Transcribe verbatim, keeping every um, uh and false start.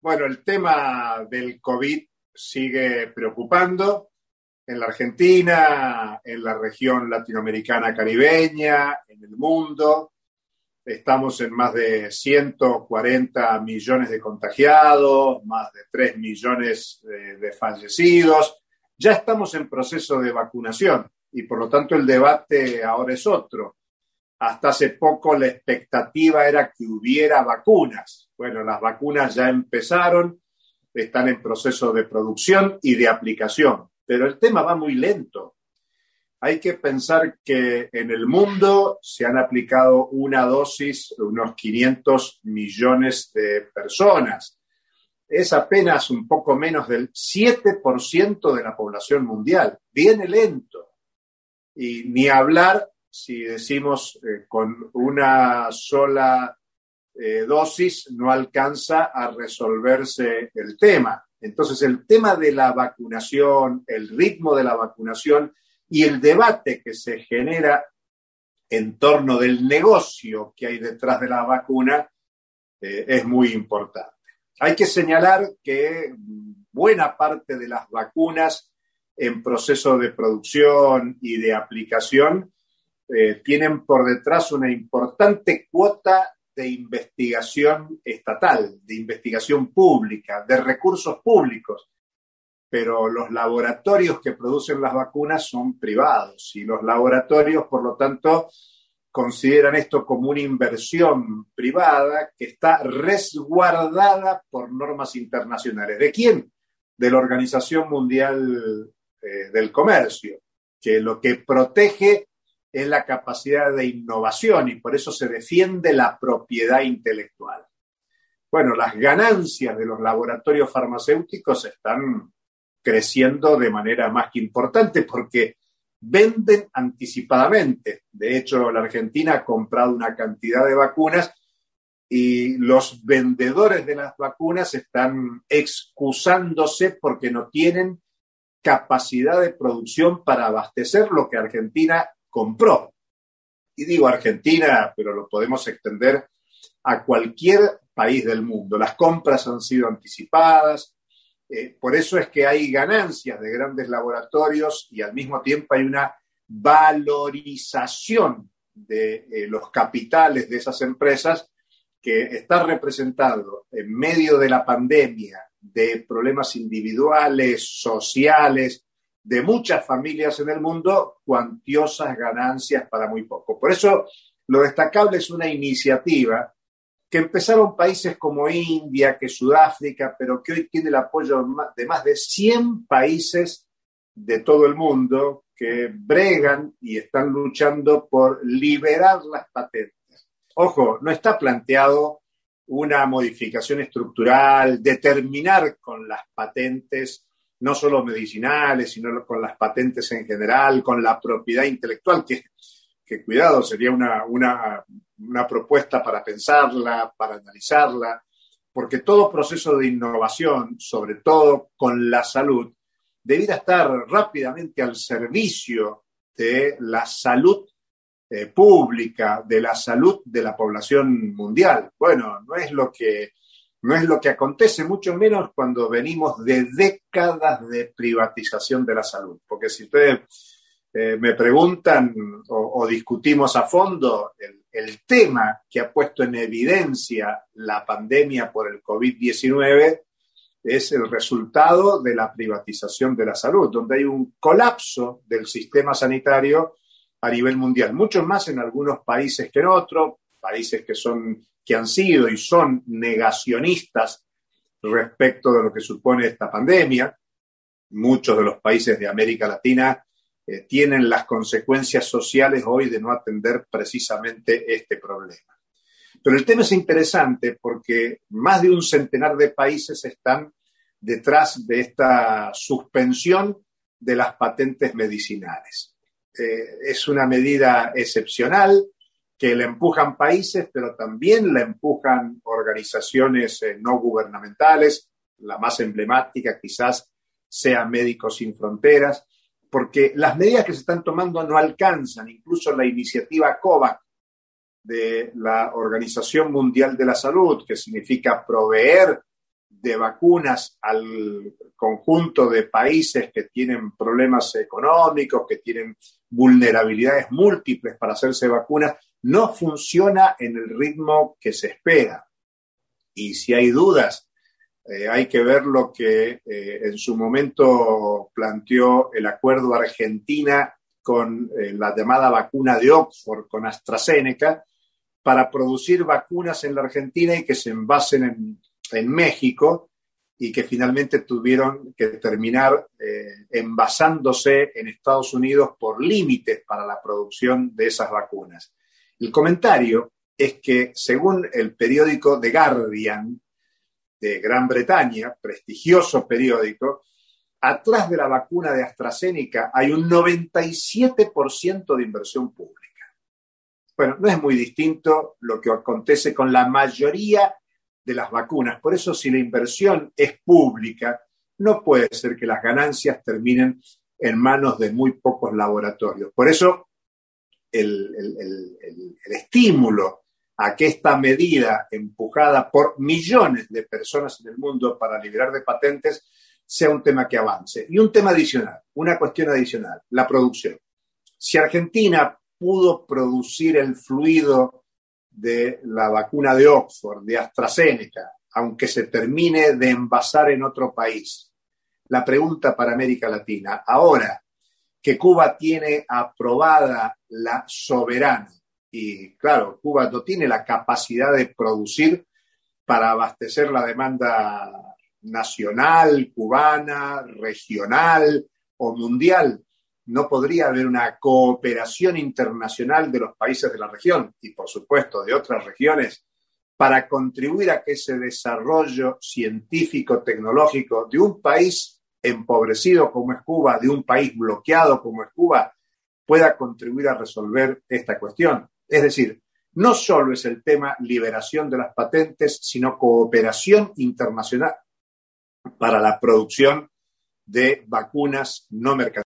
Bueno, el tema del COVID sigue preocupando en la Argentina, en la región latinoamericana caribeña, en el mundo. Estamos en más de ciento cuarenta millones de contagiados, más de tres millones de, de fallecidos. Ya estamos en proceso de vacunación y por lo tanto el debate ahora es otro. Hasta hace poco la expectativa era que hubiera vacunas. Bueno, las vacunas ya empezaron, están en proceso de producción y de aplicación, pero el tema va muy lento. Hay que pensar que en el mundo se han aplicado una dosis de unos quinientos millones de personas. Es apenas un poco menos del siete por ciento de la población mundial. Viene lento. Y ni hablar si decimos eh, con una sola eh, dosis no alcanza a resolverse el tema. Entonces, el tema de la vacunación, el ritmo de la vacunación y el debate que se genera en torno del negocio que hay detrás de la vacuna eh, es muy importante. Hay que señalar que buena parte de las vacunas en proceso de producción y de aplicación eh, tienen por detrás una importante cuota de investigación estatal, de investigación pública, de recursos públicos. Pero los laboratorios que producen las vacunas son privados y los laboratorios, por lo tanto, consideran esto como una inversión privada que está resguardada por normas internacionales. ¿De quién? De la Organización Mundial eh, del Comercio, que lo que protege es la capacidad de innovación y por eso se defiende la propiedad intelectual. Bueno, las ganancias de los laboratorios farmacéuticos están creciendo de manera más que importante porque venden anticipadamente. De hecho, la Argentina ha comprado una cantidad de vacunas y los vendedores de las vacunas están excusándose porque no tienen capacidad de producción para abastecer lo que Argentina compró. Y digo Argentina, pero lo podemos extender a cualquier país del mundo. Las compras han sido anticipadas. Eh, por eso es que hay ganancias de grandes laboratorios y al mismo tiempo hay una valorización de eh, los capitales de esas empresas que está representando en medio de la pandemia, de problemas individuales, sociales, de muchas familias en el mundo, cuantiosas ganancias para muy poco. Por eso lo destacable es una iniciativa que empezaron países como India, que Sudáfrica, pero que hoy tiene el apoyo de más de cien países de todo el mundo que bregan y están luchando por liberar las patentes. Ojo, no está planteado una modificación estructural, determinar con las patentes, no solo medicinales, sino con las patentes en general, con la propiedad intelectual, que, que cuidado, sería una, una, una propuesta para pensarla, para analizarla, porque todo proceso de innovación, sobre todo con la salud, debiera estar rápidamente al servicio de la salud eh, pública, de la salud de la población mundial. Bueno, no es lo que... No es lo que acontece, mucho menos cuando venimos de décadas de privatización de la salud. Porque si ustedes eh, me preguntan o, o discutimos a fondo, el, el tema que ha puesto en evidencia la pandemia por el COVID diecinueve es el resultado de la privatización de la salud, donde hay un colapso del sistema sanitario a nivel mundial. Mucho más en algunos países que en otros, países que son... que han sido y son negacionistas respecto de lo que supone esta pandemia. Muchos de los países de América Latina eh, tienen las consecuencias sociales hoy de no atender precisamente este problema. Pero el tema es interesante porque más de un centenar de países están detrás de esta suspensión de las patentes medicinales. Eh, es una medida excepcional que la empujan países, pero también la empujan organizaciones eh, no gubernamentales. La más emblemática quizás sea Médicos Sin Fronteras, porque las medidas que se están tomando no alcanzan. Incluso la iniciativa COVAX de la Organización Mundial de la Salud, que significa proveer de vacunas al conjunto de países que tienen problemas económicos, que tienen vulnerabilidades múltiples para hacerse vacunas, no funciona en el ritmo que se espera. Y si hay dudas, eh, hay que ver lo que eh, en su momento planteó el acuerdo Argentina con eh, la llamada vacuna de Oxford, con AstraZeneca, para producir vacunas en la Argentina y que se envasen en, en México y que finalmente tuvieron que terminar eh, envasándose en Estados Unidos por límites para la producción de esas vacunas. El comentario es que, según el periódico The Guardian de Gran Bretaña, prestigioso periódico, atrás de la vacuna de AstraZeneca hay un noventa y siete por ciento de inversión pública. Bueno, no es muy distinto lo que acontece con la mayoría de las vacunas. Por eso, si la inversión es pública, no puede ser que las ganancias terminen en manos de muy pocos laboratorios. Por eso, el, el, el, el, el estímulo a que esta medida, empujada por millones de personas en el mundo para liberar de patentes, sea un tema que avance. Y un tema adicional, una cuestión adicional, la producción. Si Argentina pudo producir el fluido de la vacuna de Oxford, de AstraZeneca, aunque se termine de envasar en otro país, la pregunta para América Latina, ahora que Cuba tiene aprobada la Soberana, y claro, Cuba no tiene la capacidad de producir para abastecer la demanda nacional, cubana, regional o mundial, no podría haber una cooperación internacional de los países de la región y, por supuesto, de otras regiones para contribuir a que ese desarrollo científico, tecnológico de un país empobrecido como es Cuba, de un país bloqueado como es Cuba, pueda contribuir a resolver esta cuestión. Es decir, no solo es el tema liberación de las patentes, sino cooperación internacional para la producción de vacunas no mercantilizadas.